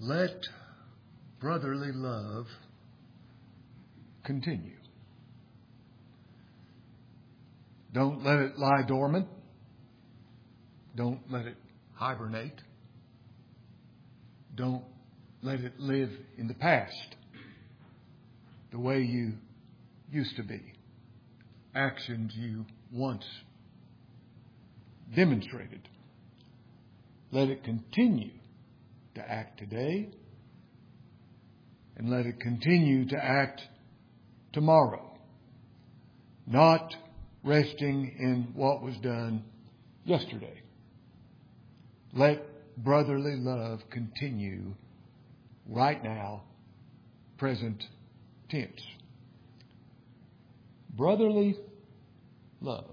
let brotherly love continue. Don't let it lie dormant. Don't let it hibernate. Don't let it live in the past the way you used to be. Actions you once demonstrated. Let it continue to act today, and let it continue to act tomorrow. Not resting in what was done yesterday. Let brotherly love continue right now, present tense. Brotherly love.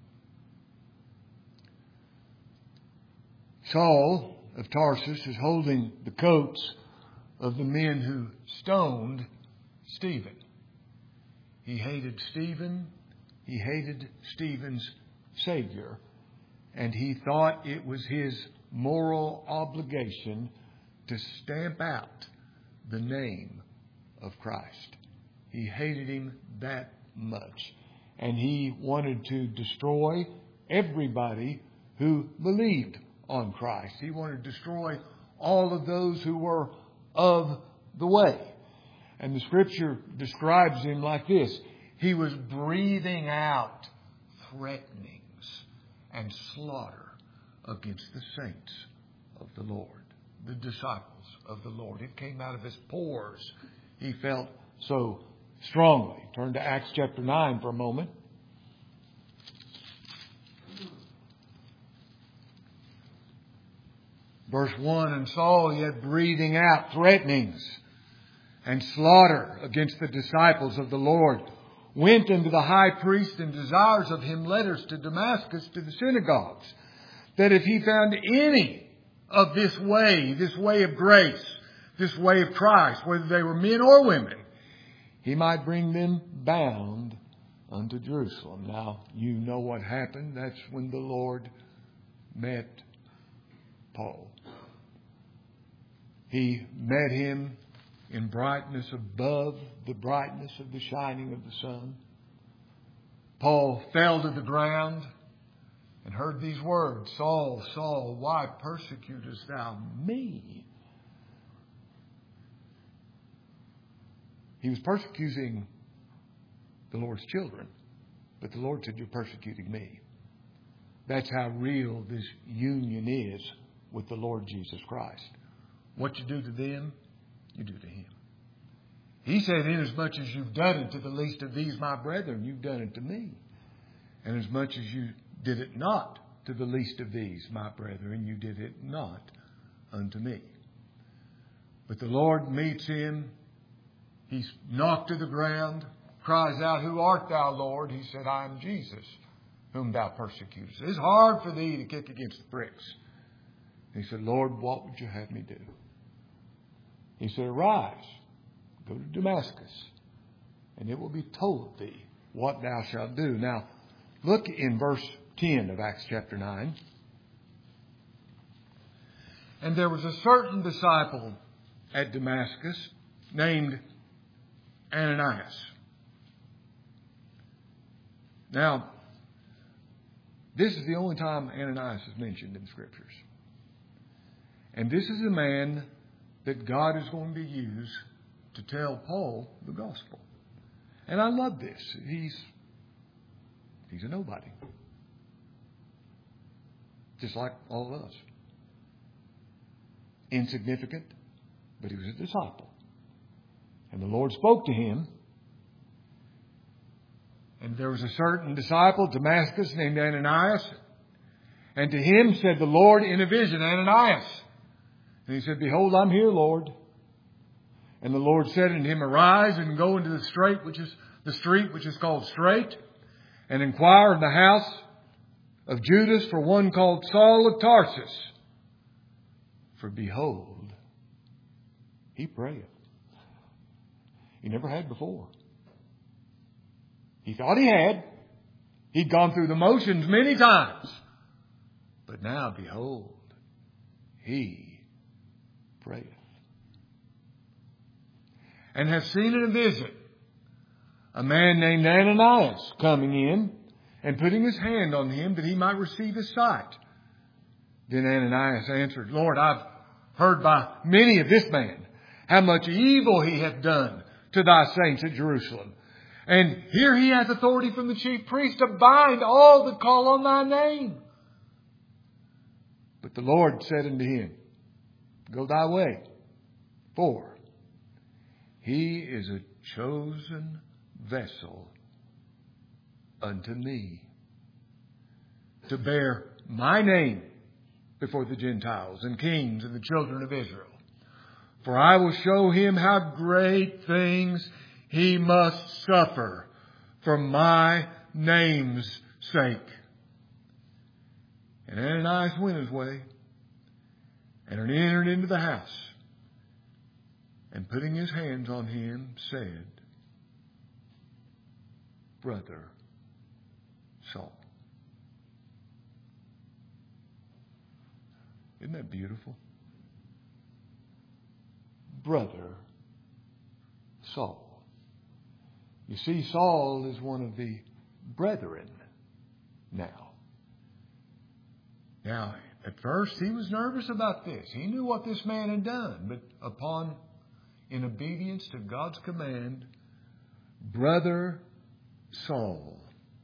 Saul of Tarsus is holding the coats of the men who stoned Stephen. He hated Stephen. He hated Stephen's Savior. And he thought it was his moral obligation to stamp out the name of Christ. He hated him that much. And he wanted to destroy everybody who believed on Christ. He wanted to destroy all of those who were of the way. And the Scripture describes him like this. He was breathing out threatenings and slaughter against the saints of the Lord, the disciples of the Lord. It came out of his pores. He felt so strongly. Turn to Acts chapter 9 for a moment. Verse 1, and Saul, yet breathing out threatenings and slaughter against the disciples of the Lord, went unto the high priest and desires of him letters to Damascus to the synagogues, that if he found any of this way of grace, this way of Christ, whether they were men or women, he might bring them bound unto Jerusalem. Now, you know what happened. That's when the Lord met Paul. He met him in brightness above the brightness of the shining of the sun. Paul fell to the ground and heard these words, Saul, Saul, why persecutest thou me? He was persecuting the Lord's children, but the Lord said, you're persecuting me. That's how real this union is with the Lord Jesus Christ. What you do to them, you do to him. He said, inasmuch as you've done it to the least of these, my brethren, you've done it to me. And as much as you did it not to the least of these, my brethren, you did it not unto me. But the Lord meets him. He's knocked to the ground, cries out, who art thou, Lord? He said, I am Jesus, whom thou persecutest. It's hard for thee to kick against the pricks. He said, Lord, what would you have me do? He said, arise, go to Damascus, and it will be told thee what thou shalt do. Now, look in verse 10 of Acts chapter 9. And there was a certain disciple at Damascus named Ananias. Now, this is the only time Ananias is mentioned in the Scriptures. And this is a man that God is going to use to tell Paul the gospel. And I love this. He's a nobody. Just like all of us. Insignificant, but he was a disciple. And the Lord spoke to him. And there was a certain disciple, Damascus, named Ananias. And to him said the Lord in a vision, Ananias. And he said, behold, I'm here, Lord. And the Lord said unto him, arise and go into the street which is called Straight, and inquire in the house of Judas for one called Saul of Tarsus. For behold, he prayeth. He never had before. He thought he had. He'd gone through the motions many times. But now, behold, he prayeth. and have seen in a vision a man named Ananias coming in and putting his hand on him that he might receive his sight. Then Ananias answered, Lord, I've heard by many of this man how much evil he hath done to thy saints at Jerusalem. And here he hath authority from the chief priest to bind all that call on thy name. But the Lord said unto him, Go thy way, for he is a chosen vessel unto me to bear my name before the Gentiles and kings and the children of Israel. For I will show him how great things he must suffer for my name's sake. And Ananias went his way and entered into the house, and putting his hands on him, said, Brother Saul. Isn't that beautiful? Brother Saul. You see, Saul is one of the brethren now. Now, at first he was nervous about this. He knew what this man had done. But in obedience to God's command, Brother Saul.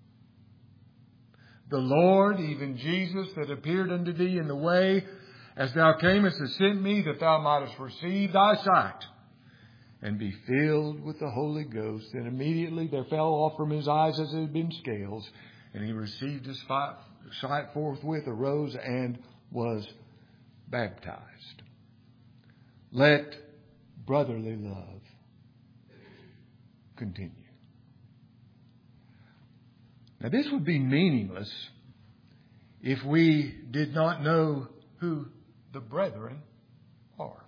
The Lord, even Jesus, that appeared unto thee in the way, as thou camest, has sent me, that thou mightest receive thy sight, and be filled with the Holy Ghost. And immediately there fell off from his eyes as it had been scales, and he received his sight forthwith, arose, and was baptized. Let brotherly love continue. Now, this would be meaningless if we did not know who the brethren are.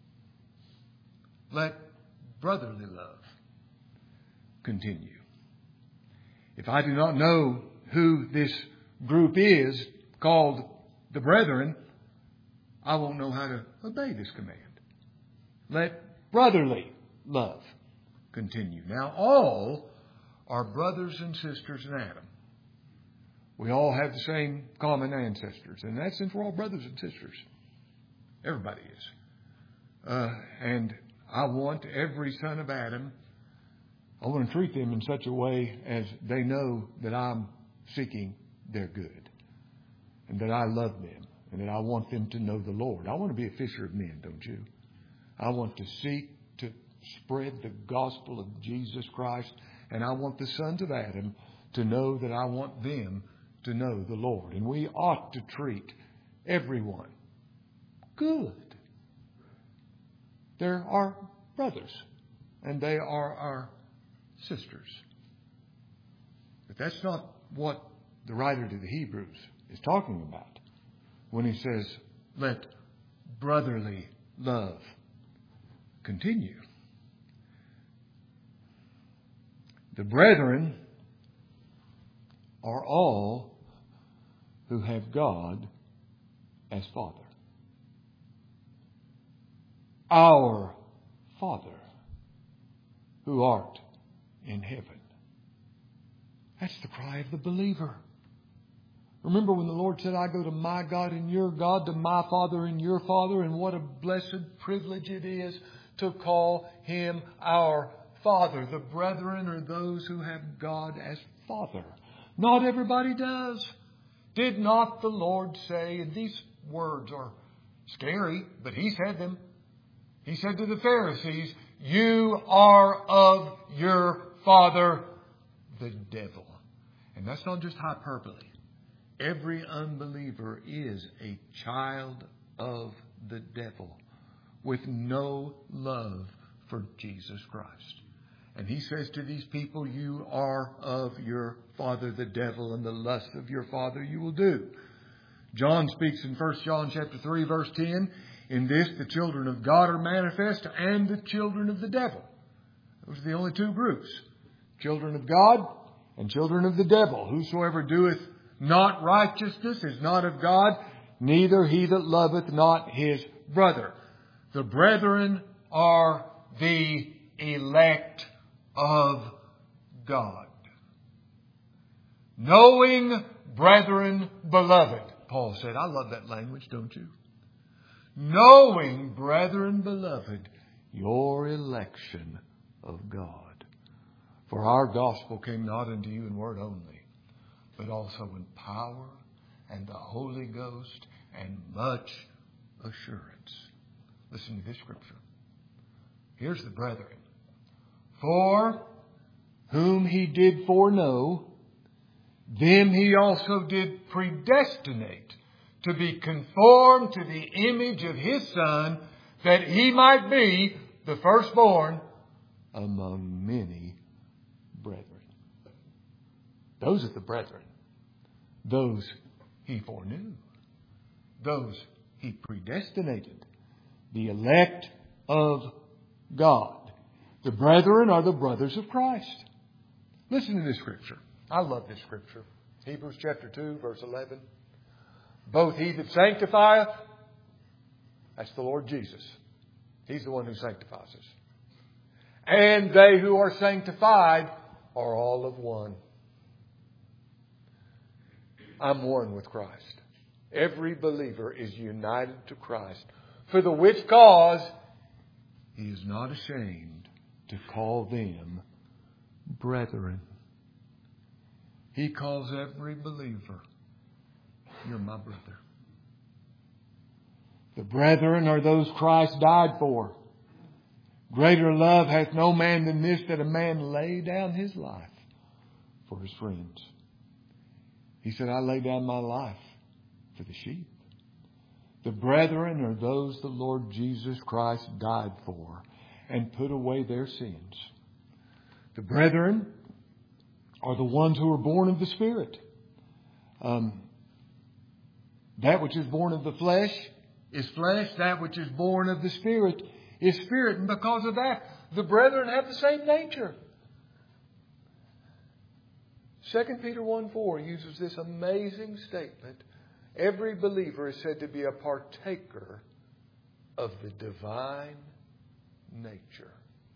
Let brotherly love continue. If I do not know who this group is called the brethren, I won't know how to obey this command. Let brotherly love continue. Now, all are brothers and sisters in Adam. We all have the same common ancestors. In that sense, we're all brothers and sisters. Everybody is. And I want every son of Adam, I want to treat them in such a way as they know that I'm seeking their good, and that I love them, and that I want them to know the Lord. I want to be a fisher of men, don't you? I want to seek to spread the gospel of Jesus Christ, and I want the sons of Adam to know that I want them to know the Lord. And we ought to treat everyone good. They're our brothers, and they are our sisters. But that's not what the writer to the Hebrews is talking about when he says, let brotherly love continue. The brethren are all who have God as Father. Our Father, who art in heaven. That's the cry of the believer. Remember when the Lord said, I go to my God and your God, to my Father and your Father, and what a blessed privilege it is to call Him our Father. The brethren are those who have God as Father. Not everybody does. Did not the Lord say, and these words are scary, but He said them. He said to the Pharisees, you are of your father, the devil. And that's not just hyperbole. Every unbeliever is a child of the devil with no love for Jesus Christ. And He says to these people, you are of your father, the devil, and the lust of your father you will do. John speaks in 1 John chapter 3, verse 10, in this the children of God are manifest and the children of the devil. Those are the only two groups. Children of God and children of the devil. Whosoever doeth not righteousness is not of God, neither he that loveth not his brother. The brethren are the elect of God. Knowing, brethren, beloved. Paul said, I love that language, don't you? Knowing, brethren, beloved, your election of God. For our gospel came not unto you in word only, but also in power and the Holy Ghost and much assurance. Listen to this scripture. Here's the brethren. For whom he did foreknow, them he also did predestinate to be conformed to the image of his Son, that he might be the firstborn among many brethren. Those are the brethren. Those he foreknew. Those he predestinated. The elect of God. The brethren are the brothers of Christ. Listen to this scripture. I love this scripture. Hebrews chapter 2, verse 11. Both he that sanctifieth, that's the Lord Jesus. He's the one who sanctifies us. And they who are sanctified are all of one. I'm one with Christ. Every believer is united to Christ. For the which cause he is not ashamed to call them brethren. He calls every believer, you're my brother. The brethren are those Christ died for. Greater love hath no man than this, that a man lay down his life for his friends. He said, I lay down my life for the sheep. The brethren are those the Lord Jesus Christ died for and put away their sins. The brethren are the ones who are born of the Spirit. That which is born of the flesh is flesh. That which is born of the Spirit is spirit. And because of that, the brethren have the same nature. 2 Peter 1:4 uses this amazing statement. Every believer is said to be a partaker of the divine nature.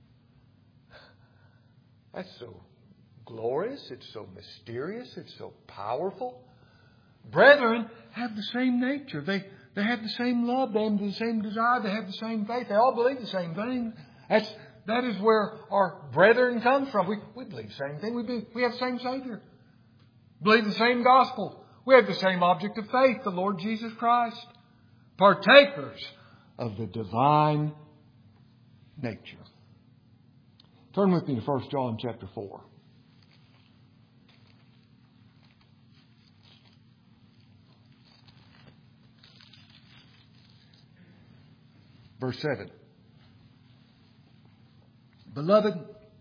That's so glorious. It's so mysterious. It's so powerful. Brethren have the same nature. They have the same love. They have the same desire. They have the same faith. They all believe the same thing. That is where our brethren comes from. We believe the same thing. We have the same Savior. Believe the same gospel. We have the same object of faith, the Lord Jesus Christ. Partakers of the divine nature. Turn with me to 1 John chapter 4. Verse 7. Beloved,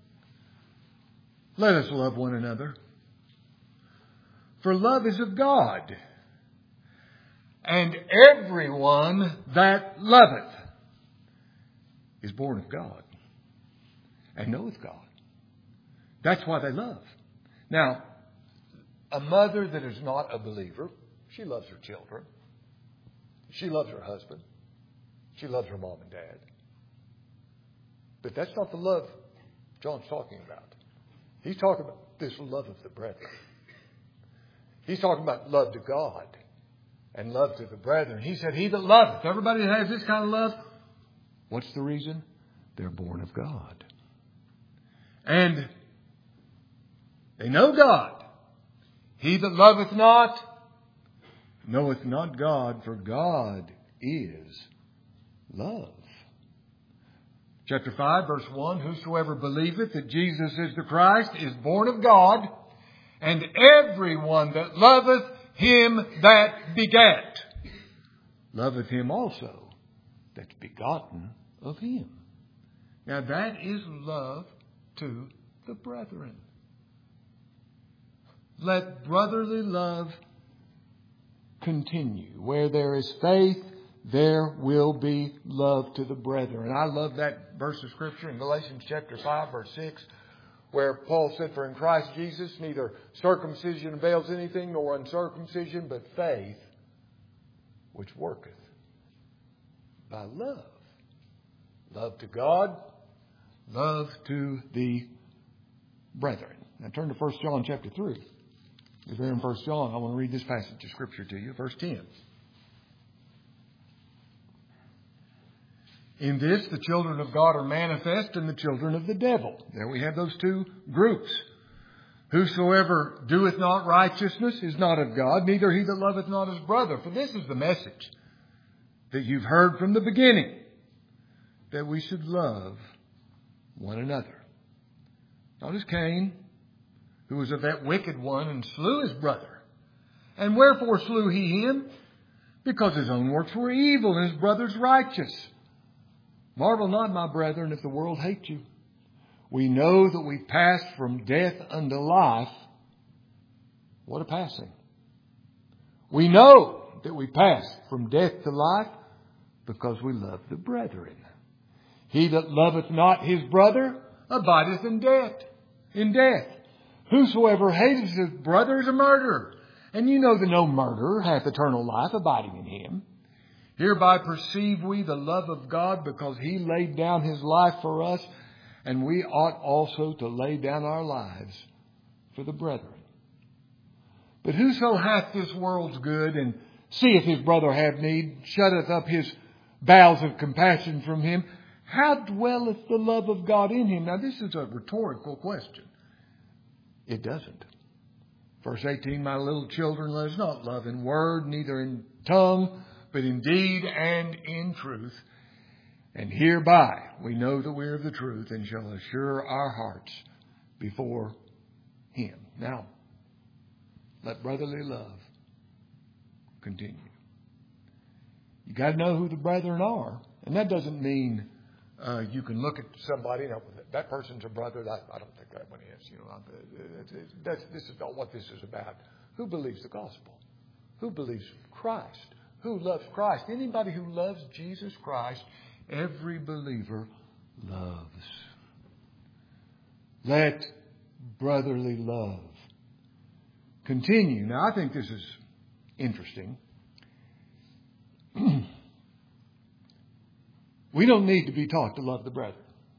let us love one another. For love is of God. And everyone that loveth is born of God and knoweth God. That's why they love. Now, a mother that is not a believer, she loves her children. She loves her husband. She loves her mom and dad. But that's not the love John's talking about. He's talking about this love of the brethren. He's talking about love to God and love to the brethren. He said, he that loveth. Everybody that has this kind of love, what's the reason? They're born of God. And they know God. He that loveth not, knoweth not God, for God is love. Chapter 5, verse 1, whosoever believeth that Jesus is the Christ is born of God, and everyone that loveth him that begat loveth him also that's begotten of him. Now that is love to the brethren. Let brotherly love continue. Where there is faith, there will be love to the brethren. I love that verse of Scripture in Galatians chapter 5, verse 6, where Paul said, for in Christ Jesus neither circumcision avails anything nor uncircumcision, but faith which worketh by love. Love to God, love to the brethren. Now turn to 1 John chapter 3. If you're in 1 John, I want to read this passage of Scripture to you, verse 10. In this, the children of God are manifest and the children of the devil. There we have those two groups. Whosoever doeth not righteousness is not of God, neither he that loveth not his brother. For this is the message that you've heard from the beginning, that we should love one another. Not as Cain, who was of that wicked one and slew his brother. And wherefore slew he him? Because his own works were evil and his brother's righteous. Marvel not, my brethren, if the world hate you. We know that we passed from death unto life. What a passing. We know that we passed from death to life because we love the brethren. He that loveth not his brother abideth in death. Whosoever hateth his brother is a murderer. And you know that no murderer hath eternal life abiding in him. Hereby perceive we the love of God, because he laid down his life for us, and we ought also to lay down our lives for the brethren. But whoso hath this world's good, and seeth his brother have need, shutteth up his bowels of compassion from him, how dwelleth the love of God in him? Now this is a rhetorical question. It doesn't. Verse 18, my little children, let us not love in word, neither in tongue, but in deed and in truth. And hereby we know that we are of the truth, and shall assure our hearts before him. Now, let brotherly love continue. You got to know who the brethren are. And that doesn't mean you can look at somebody, that person's a brother. I don't think that one is. This is not what this is about. Who believes the gospel? Who believes Christ? Who loves Christ? Anybody who loves Jesus Christ, every believer loves. Let brotherly love continue. Now, I think this is interesting. We don't need to be taught to love the brethren.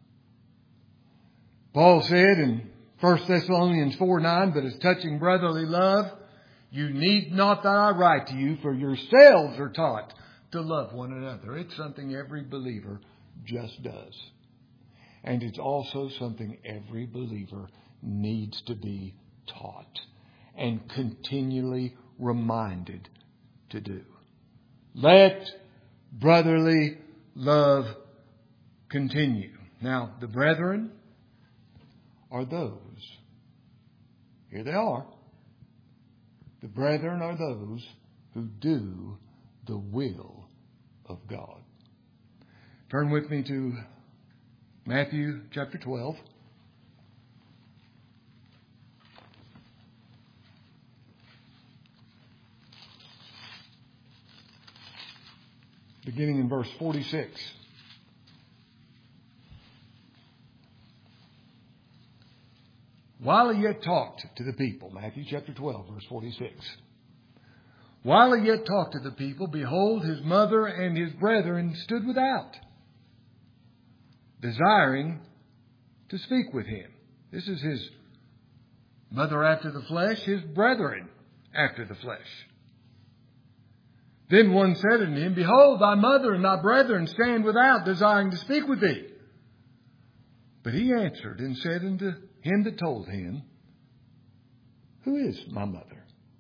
Paul said in 1 Thessalonians 4:9, but as touching brotherly love, you need not that I write to you, for yourselves are taught to love one another. It's something every believer just does. And it's also something every believer needs to be taught and continually reminded to do. Let brotherly love continue. Now, the brethren are those. Here they are. The brethren are those who do the will of God. Turn with me to Matthew chapter 12. Beginning in verse 46. While he yet talked to the people, Matthew chapter 12, verse 46. While he yet talked to the people, behold, his mother and his brethren stood without, desiring to speak with him. This is his mother after the flesh, his brethren after the flesh. Then one said unto him, behold, thy mother and thy brethren stand without, desiring to speak with thee. But he answered and said unto him that told him, who is my mother?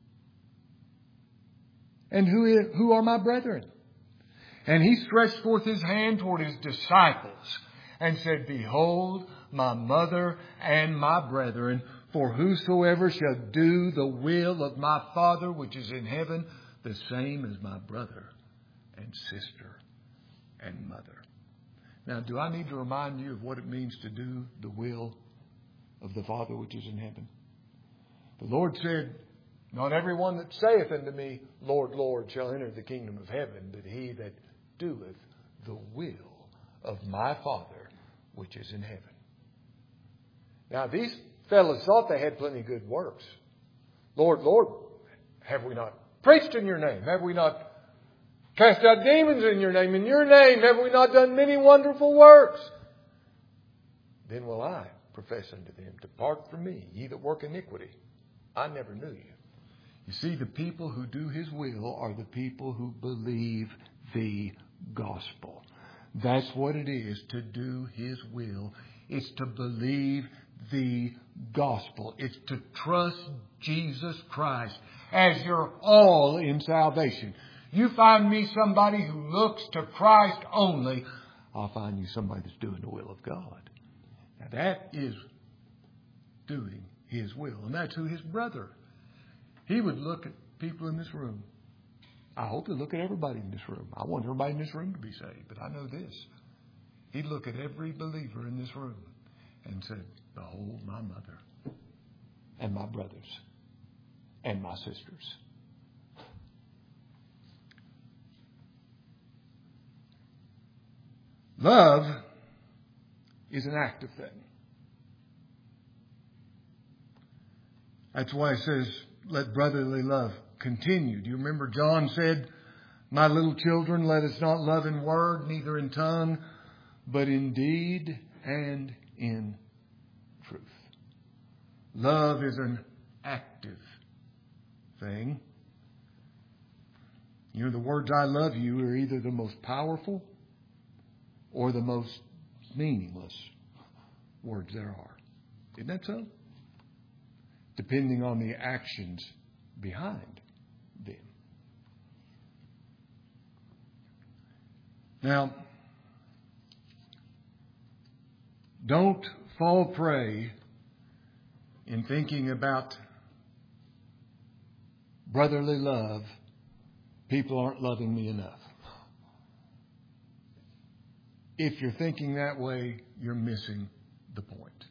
And who are my brethren? And he stretched forth his hand toward his disciples and said, behold, my mother and my brethren, for whosoever shall do the will of my Father which is in heaven, the same as my brother and sister and mother. Now, do I need to remind you of what it means to do the will of the Father which is in heaven? The Lord said, not everyone that saith unto me, Lord, Lord, shall enter the kingdom of heaven, but he that doeth the will of my Father which is in heaven. Now, these fellows thought they had plenty of good works. Lord, Lord, have we not preached in your name? Have we not cast out demons in your name? In your name have we not done many wonderful works? Then will I profess unto them, depart from me, ye that work iniquity. I never knew you. You see, the people who do His will are the people who believe the gospel. That's what it is to do His will. It's to believe the gospel. It's to trust Jesus Christ as your all in salvation. You find me somebody who looks to Christ only, I'll find you somebody that's doing the will of God. Now that is doing His will. And that's who His brother. He would look at people in this room. I hope He'll look at everybody in this room. I want everybody in this room to be saved. But I know this. He'd look at every believer in this room and said, behold my mother and my brothers and my sisters. Love is an active thing. That's why it says, let brotherly love continue. Do you remember John said, my little children, let us not love in word, neither in tongue, but in deed and in truth. Love is an active thing. You know, the words I love you are either the most powerful or the most meaningless words there are. Isn't that so? Depending on the actions behind them. Now, don't fall prey in thinking about brotherly love. People aren't loving me enough. If you're thinking that way, you're missing the point.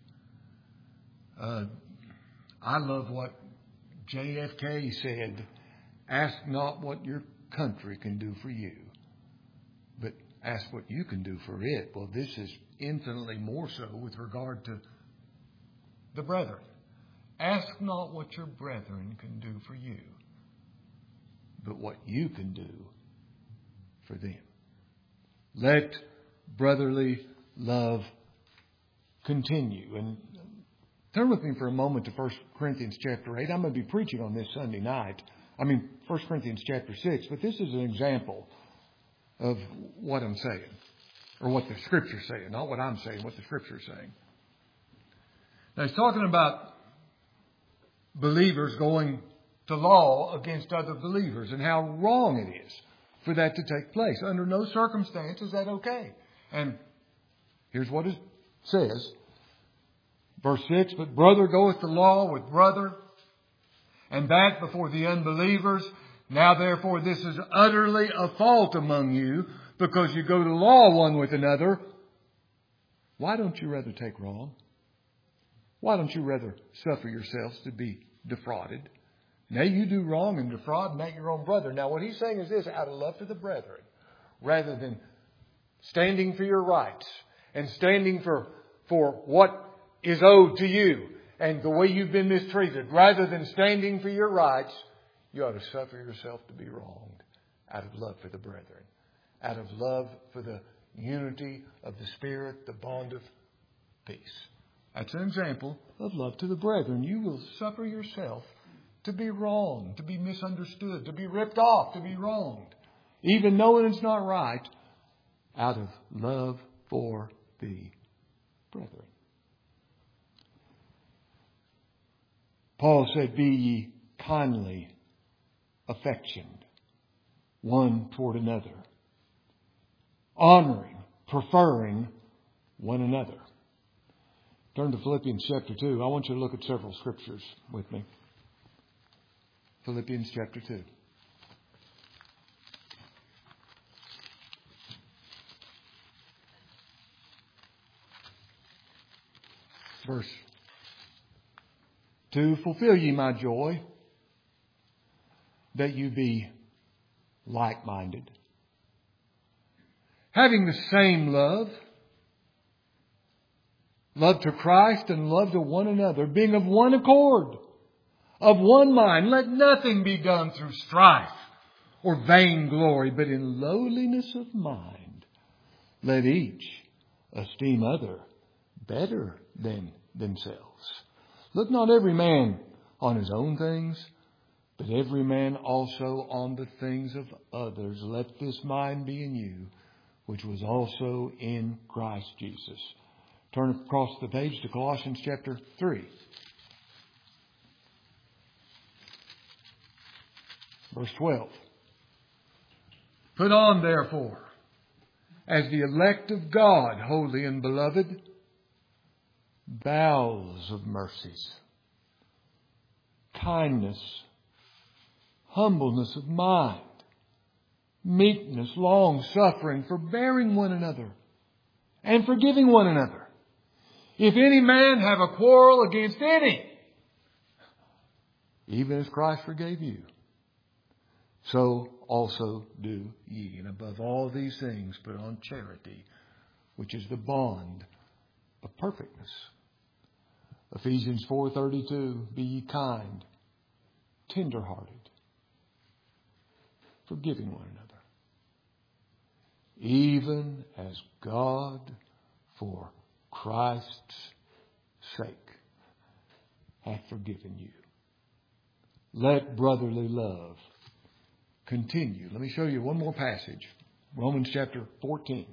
I love what JFK said, ask not what your country can do for you, but ask what you can do for it. Well, this is infinitely more so with regard to the brethren. Ask not what your brethren can do for you, but what you can do for them. Let brotherly love continue. And turn with me for a moment to 1 Corinthians chapter 8. I'm going to be preaching on this Sunday night. 1 Corinthians chapter 6. But this is an example of what I'm saying. Or what the Scripture's saying. Not what I'm saying, what the Scripture's saying. Now he's talking about believers going to law against other believers and how wrong it is for that to take place. Under no circumstance is that okay. And here's what it says. Verse 6, but brother goeth to law with brother, and that before the unbelievers. Now therefore this is utterly a fault among you, because you go to law one with another. Why don't you rather take wrong? Why don't you rather suffer yourselves to be defrauded? Now you do wrong and defraud and make your own brother. Now what he's saying is this, out of love for the brethren, rather than standing for your rights and standing for what is owed to you and the way you've been mistreated, rather than standing for your rights, you ought to suffer yourself to be wronged out of love for the brethren, out of love for the unity of the Spirit, the bond of peace. That's an example of love to the brethren. You will suffer yourself to be wronged, to be misunderstood, to be ripped off, to be wronged, even knowing it's not right, out of love for the brethren. Paul said, be ye kindly affectioned one toward another, honoring, preferring one another. Turn to Philippians chapter 2. I want you to look at several scriptures with me. Philippians chapter 2. Verse 2, fulfill ye my joy, that you be like-minded, having the same love, love to Christ and love to one another, being of one accord, of one mind. Let nothing be done through strife or vainglory, but in lowliness of mind. Let each esteem other better than themselves. Look not every man on his own things, but every man also on the things of others. Let this mind be in you, which was also in Christ Jesus. Turn across the page to Colossians chapter 3. Verse 12. Put on, therefore, as the elect of God, holy and beloved, bowels of mercies, kindness, humbleness of mind, meekness, long-suffering, forbearing one another, and forgiving one another. If any man have a quarrel against any, even as Christ forgave you, so also do ye. And above all these things, put on charity, which is the bond of perfectness. Ephesians 4:32, be ye kind, tender-hearted, forgiving one another, even as God, for Christ's sake, hath forgiven you. Let brotherly love continue. Let me show you one more passage. Romans chapter 14.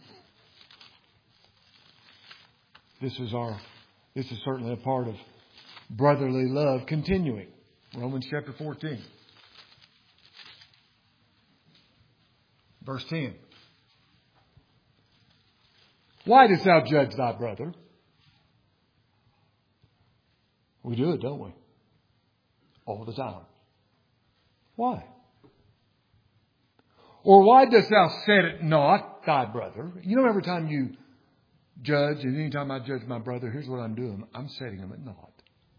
This is certainly a part of brotherly love continuing. Romans chapter 14. Verse 10. Why dost thou judge thy brother? We do it, don't we? All the time. Why? Or why dost thou set it not thy brother? You know, every time you judge, and any time I judge my brother, here's what I'm doing. I'm setting him at naught.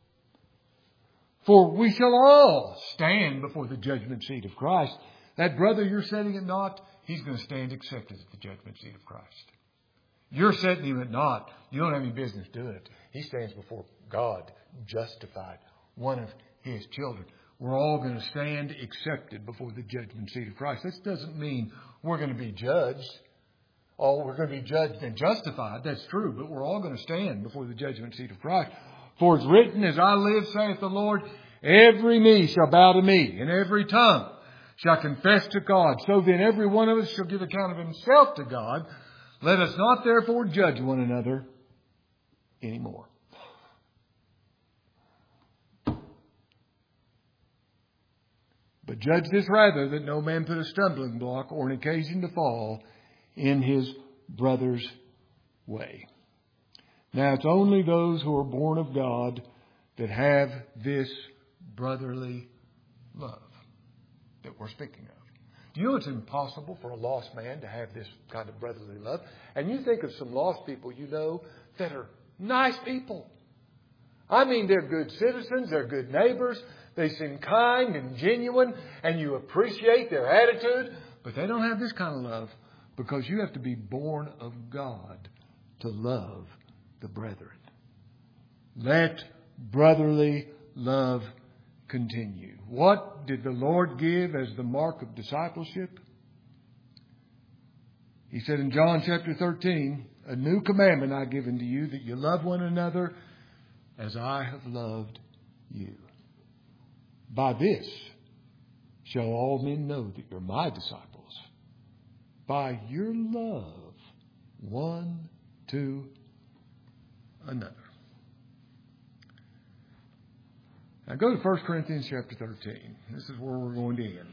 For we shall all stand before the judgment seat of Christ. That brother you're setting at naught, he's going to stand accepted at the judgment seat of Christ. You're setting him at naught. You don't have any business doing it. He stands before God, justified, one of His children. We're all going to stand accepted before the judgment seat of Christ. This doesn't mean we're going to be judged. Oh, we're going to be judged and justified. That's true. But we're all going to stand before the judgment seat of Christ. For it's written, as I live, saith the Lord, every knee shall bow to me, and every tongue shall confess to God. So then every one of us shall give account of himself to God. Let us not therefore judge one another anymore. But judge this rather, that no man put a stumbling block or an occasion to fall in his brother's way. Now it's only those who are born of God that have this brotherly love that we're speaking of. Do you know it's impossible for a lost man to have this kind of brotherly love? And you think of some lost people you know that are nice people. I mean, they're good citizens, they're good neighbors, they seem kind and genuine, and you appreciate their attitude, but they don't have this kind of love because you have to be born of God to love the brethren. Let brotherly love continue. What did the Lord give as the mark of discipleship? He said in John chapter 13, a new commandment I give unto you, that you love one another as I have loved you. By this shall all men know that you're my disciples, by your love one to another. Now go to 1 Corinthians chapter 13. This is where we're going to end.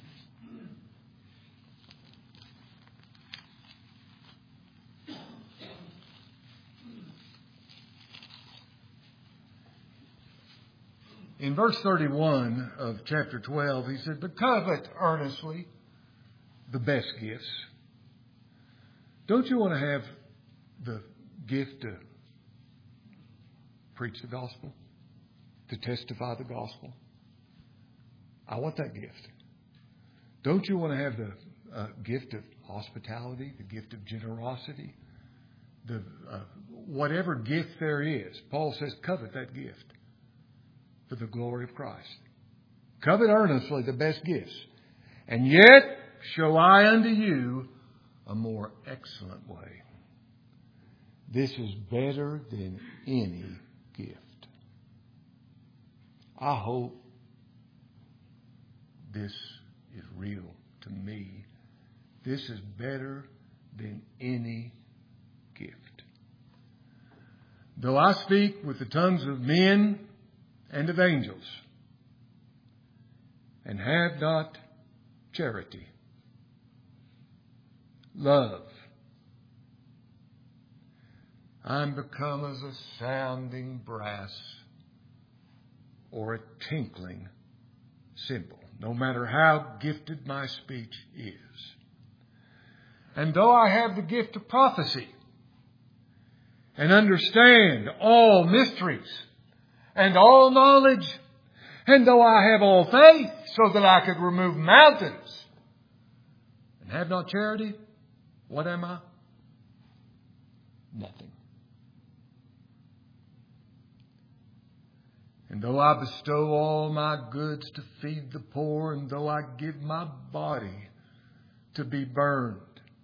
In verse 31 of chapter 12, he said, but covet earnestly the best gifts. Don't you want to have the gift to preach the gospel? To testify the gospel? I want that gift. Don't you want to have the gift of hospitality, the gift of generosity, the whatever gift there is? Paul says, covet that gift for the glory of Christ. Covet earnestly the best gifts. And yet show I unto you a more excellent way. This is better than any gift. I hope this is real to me. This is better than any gift. Though I speak with the tongues of men and of angels, and have not charity, love, I'm become as a sounding brass or a tinkling cymbal, no matter how gifted my speech is. And though I have the gift of prophecy and understand all mysteries and all knowledge, and though I have all faith so that I could remove mountains and have not charity, what am I? Nothing. And though I bestow all my goods to feed the poor, and though I give my body to be burned,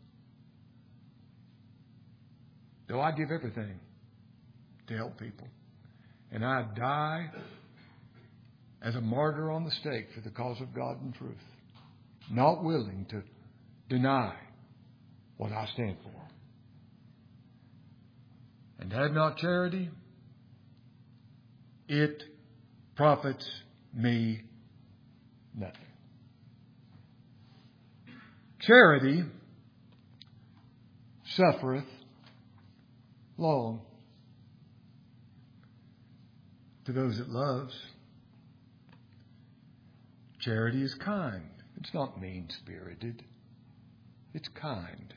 though I give everything to help people, and I die as a martyr on the stake for the cause of God and truth, not willing to deny what I stand for, and have not charity, it profits me nothing. Charity suffereth long. To those it loves. Charity is kind. It's not mean-spirited. It's kind.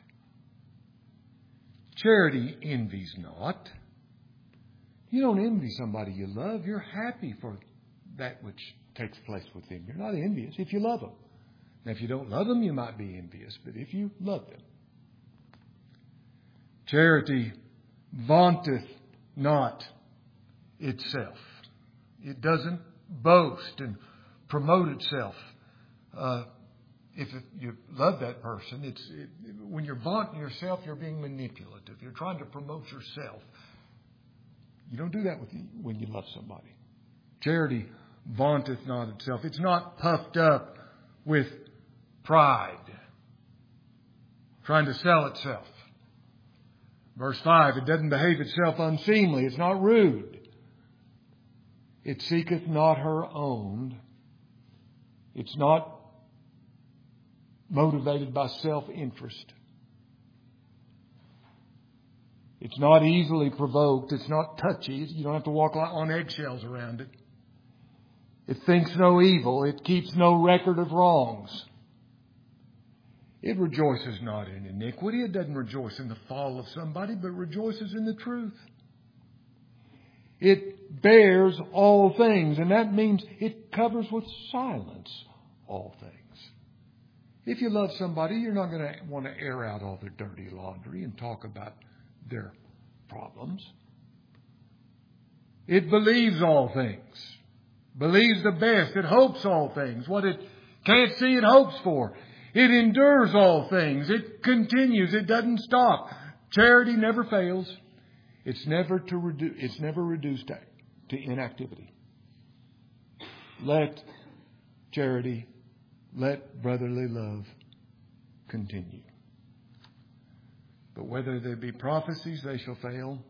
Charity envies not. You don't envy somebody you love. You're happy for that which takes place with them. You're not envious if you love them. Now, if you don't love them, you might be envious. But if you love them. Charity vaunteth not itself. It doesn't boast and promote itself. If you love that person, when you're vaunting yourself, you're being manipulative. You're trying to promote yourself. You don't do that when you love somebody. Charity vaunteth not itself. It's not puffed up with pride, trying to sell itself. Verse 5, it doesn't behave itself unseemly. It's not rude. It seeketh not her own. It's not motivated by self-interest. It's not easily provoked. It's not touchy. You don't have to walk on eggshells around it. It thinks no evil. It keeps no record of wrongs. It rejoices not in iniquity. It doesn't rejoice in the fall of somebody, but rejoices in the truth. It bears all things, and that means it covers with silence all things. If you love somebody, you're not going to want to air out all their dirty laundry and talk about their problems. It believes all things, believes the best. It hopes all things. What it can't see, it hopes for. It endures all things. It continues. It doesn't stop. Charity never fails. It's never reduced to inactivity. Let charity, let brotherly love continue. But whether there be prophecies, they shall fail.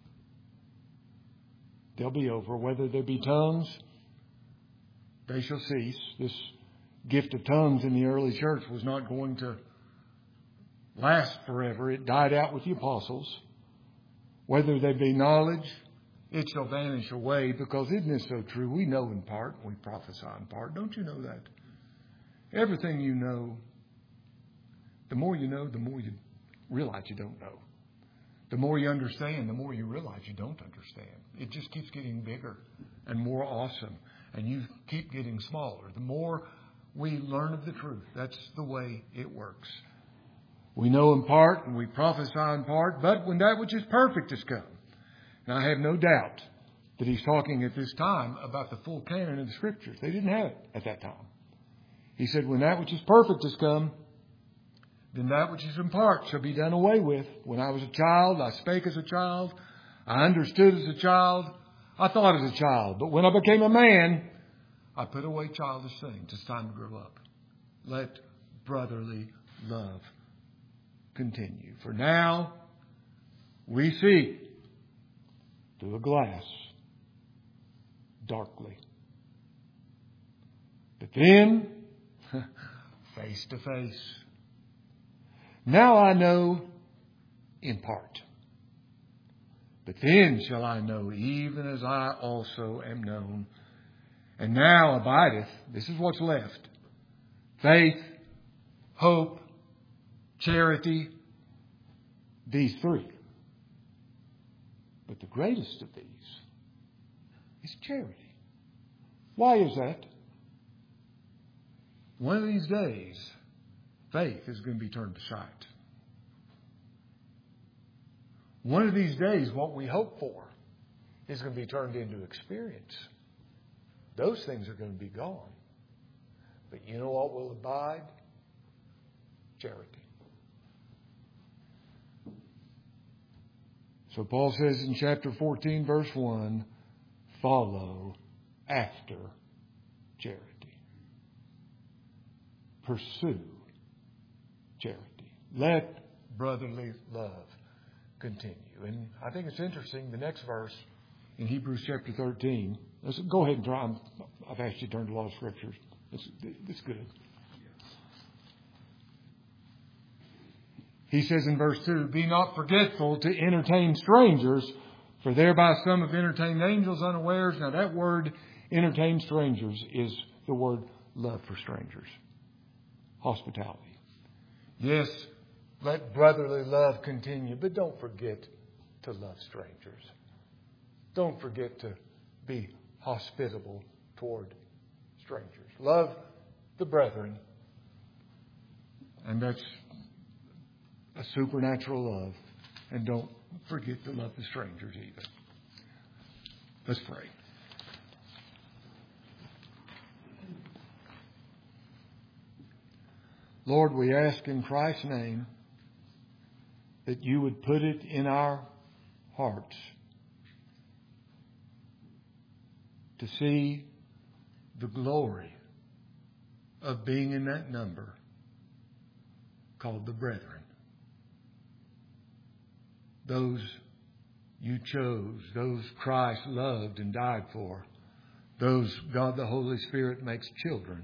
They'll be over. Whether there be tongues, they shall cease. This gift of tongues in the early church was not going to last forever. It died out with the apostles. Whether there be knowledge, it shall vanish away, because isn't this so true? We know in part, we prophesy in part. Don't you know that? Everything you know, the more you know, the more you realize you don't know. The more you understand, the more you realize you don't understand. It just keeps getting bigger and more awesome, and you keep getting smaller. The more we learn of the truth, that's the way it works. We know in part and we prophesy in part, but when that which is perfect has come. And I have no doubt that he's talking at this time about the full canon of the Scriptures. They didn't have it at that time. He said, when that which is perfect has come, then that which is in part shall be done away with. When I was a child, I spake as a child. I understood as a child. I thought as a child. But when I became a man, I put away childish things. It's time to grow up. Let brotherly love continue. For now, we see through a glass darkly. But then, face to face. Now I know in part. But then shall I know, even as I also am known. And now abideth, this is what's left, faith, hope, charity, these three. But the greatest of these is charity. Why is that? One of these days, faith is going to be turned to sight. One of these days, what we hope for is going to be turned into experience. Those things are going to be gone. But you know what will abide? Charity. So Paul says in chapter 14, verse 1, follow after charity. Pursue charity. Let brotherly love continue. And I think it's interesting, the next verse in Hebrews chapter 13. Let's go ahead and try. I've asked you to turn to a lot of scriptures. It's good. He says in verse 2, be not forgetful to entertain strangers, for thereby some have entertained angels unawares. Now that word, entertain strangers, is the word love for strangers. Hospitality. Yes, let brotherly love continue, but don't forget to love strangers. Don't forget to be hospitable toward strangers. Love the brethren. And that's a supernatural love. And don't forget to love the strangers either. Let's pray. Lord, we ask in Christ's name that you would put it in our hearts to see the glory of being in that number called the brethren. Those you chose, those Christ loved and died for, those God the Holy Spirit makes children.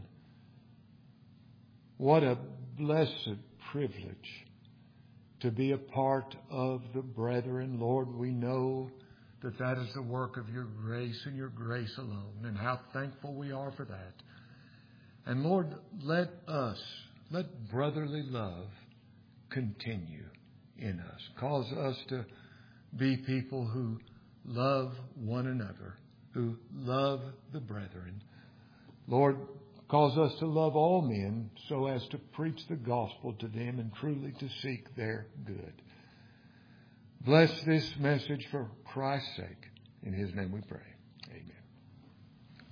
What a blessed privilege to be a part of the brethren. Lord, we know that that is the work of your grace and your grace alone, and how thankful we are for that. And Lord, let brotherly love continue in us. Cause us to be people who love one another, who love the brethren. Lord, cause us to love all men so as to preach the gospel to them and truly to seek their good. Bless this message for Christ's sake. In His name we pray.